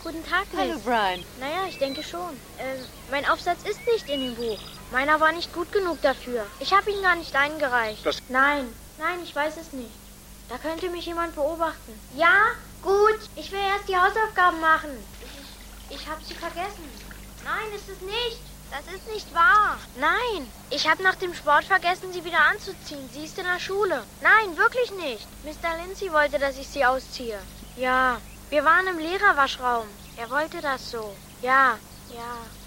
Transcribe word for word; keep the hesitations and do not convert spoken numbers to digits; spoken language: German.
Guten Tag, Liz. Hallo, Brian. Naja, ich denke schon. Äh, mein Aufsatz ist nicht in dem Buch. Meiner war nicht gut genug dafür. Ich habe ihn gar nicht eingereicht. Das Nein, nein, ich weiß es nicht. Da könnte mich jemand beobachten. Ja, gut. Ich will erst die Hausaufgaben machen. Ich, ich habe sie vergessen. Nein, ist es nicht. Das ist nicht wahr. Nein, ich habe nach dem Sport vergessen, sie wieder anzuziehen. Sie ist in der Schule. Nein, wirklich nicht. Mister Lindsay wollte, dass ich sie ausziehe. Ja, wir waren im Lehrerwaschraum. Er wollte das so. Ja, ja.